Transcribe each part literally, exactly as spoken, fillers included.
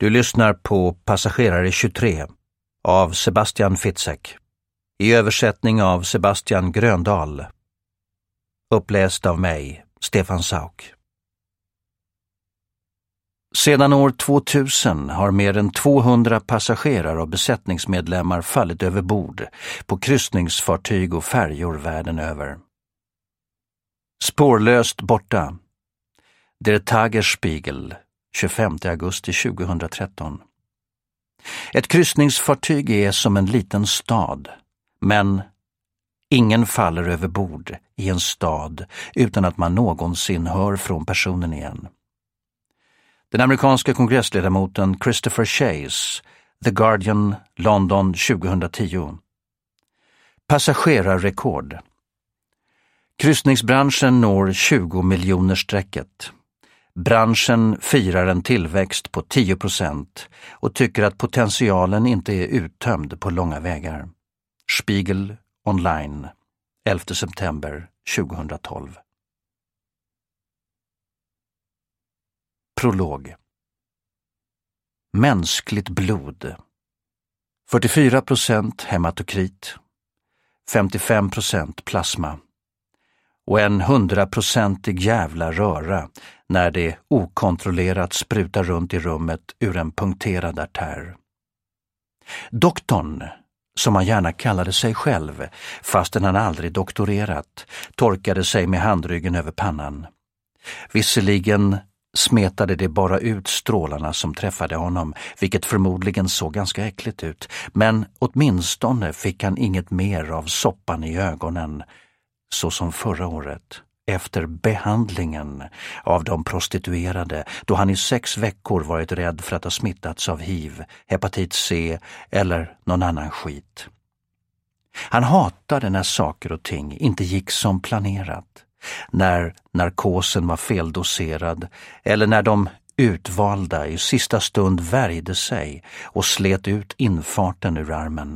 Du lyssnar på Passagerare tjugotre av Sebastian Fitzek. I översättning av Sebastian Gröndal. Uppläst av mig, Stefan Sauk. Sedan år tvåtusen har mer än tvåhundra passagerare och besättningsmedlemmar fallit över bord på kryssningsfartyg och färjor världen över. Spårlöst borta. Der Tagesspiegel, tjugofemte augusti tjugohundratretton. Ett kryssningsfartyg är som en liten stad, men ingen faller över bord i en stad utan att man någonsin hör från personen igen. Den amerikanska kongressledamoten Christopher Chase, The Guardian, London tjugohundratio. Passagerarrekord. Kryssningsbranschen når tjugo miljoner strecket. Branschen firar en tillväxt på tio procent och tycker att potentialen inte är uttömd på långa vägar. Spiegel online, elfte september tjugohundratolv. Prolog. Mänskligt blod. fyrtiofyra procent hematokrit, femtiofem procent plasma och en hundraprocentig jävla röra när det okontrollerat sprutar runt i rummet ur en punkterad artär. Doktorn, som han gärna kallade sig själv, fastän han aldrig doktorerat, torkade sig med handryggen över pannan. Visserligen smetade det bara ut strålarna som träffade honom, vilket förmodligen såg ganska äckligt ut, men åtminstone fick han inget mer av soppan i ögonen, så som förra året, efter behandlingen av de prostituerade, då han i sex veckor varit rädd för att ha smittats av hiv, hepatit C eller någon annan skit. Han hatade när saker och ting inte gick som planerat, när narkosen var feldoserad eller när de utvalda i sista stund värjde sig och slet ut infarten ur armen.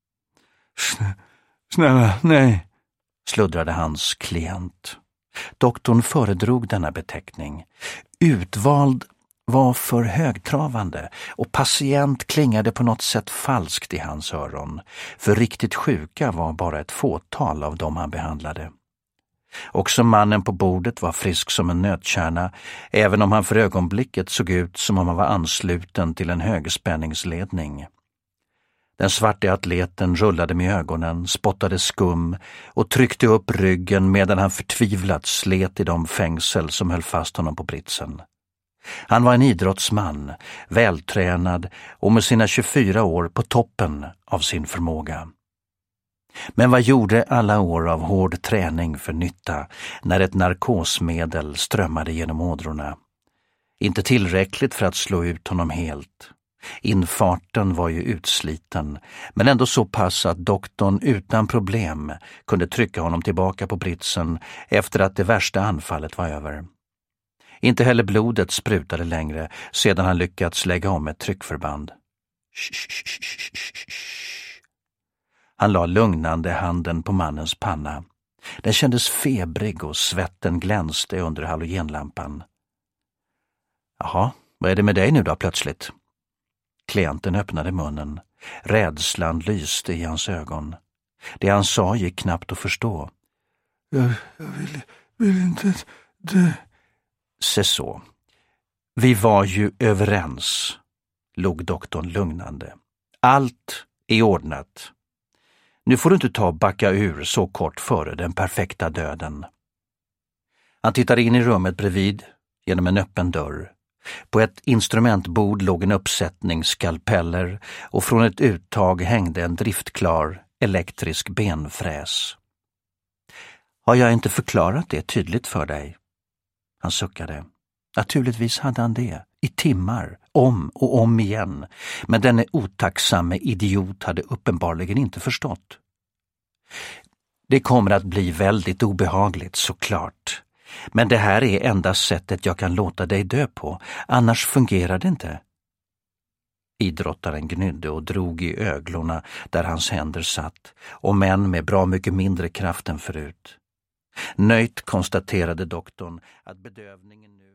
Snälla, nej, sluddrade hans klient. Doktorn föredrog denna beteckning. Utvald var för högtravande och patient klingade på något sätt falskt i hans öron, för riktigt sjuka var bara ett fåtal av dem han behandlade. Också mannen på bordet var frisk som en nötkärna, även om han för ögonblicket såg ut som om han var ansluten till en högspänningsledning. Den svarte atleten rullade med ögonen, spottade skum och tryckte upp ryggen medan han förtvivlat slet i de fängsel som höll fast honom på britsen. Han var en idrottsman, vältränad och med sina tjugofyra år på toppen av sin förmåga. Men vad gjorde alla år av hård träning för nytta när ett narkosmedel strömmade genom ådrorna? Inte tillräckligt för att slå ut honom helt. Infarten var ju utsliten, men ändå så pass att doktorn utan problem kunde trycka honom tillbaka på britsen efter att det värsta anfallet var över. Inte heller blodet sprutade längre sedan han lyckats lägga om ett tryckförband. Han la lugnande handen på mannens panna. Den kändes febrig och svetten glänste under halogenlampan. Jaha, vad är det med dig nu då plötsligt? Klienten öppnade munnen. Rädslan lyste i hans ögon. Det han sa gick knappt att förstå. Jag, jag vill, vill inte dö. Se så. Vi var ju överens, log doktorn lugnande. Allt är ordnat. Nu får du inte ta och backa ur så kort före den perfekta döden. Han tittade in i rummet bredvid genom en öppen dörr. På ett instrumentbord låg en uppsättning skalpeller och från ett uttag hängde en driftklar elektrisk benfräs. Har jag inte förklarat det tydligt för dig? Han suckade. Naturligtvis hade han det, i timmar, om och om igen, men denne otacksamme idiot hade uppenbarligen inte förstått. Det kommer att bli väldigt obehagligt, såklart. Men det här är enda sättet jag kan låta dig dö på, annars fungerar det inte. Idrottaren gnydde och drog i öglorna där hans händer satt, och män med bra mycket mindre kraft än förut. Nöjt konstaterade doktorn att bedövningen nu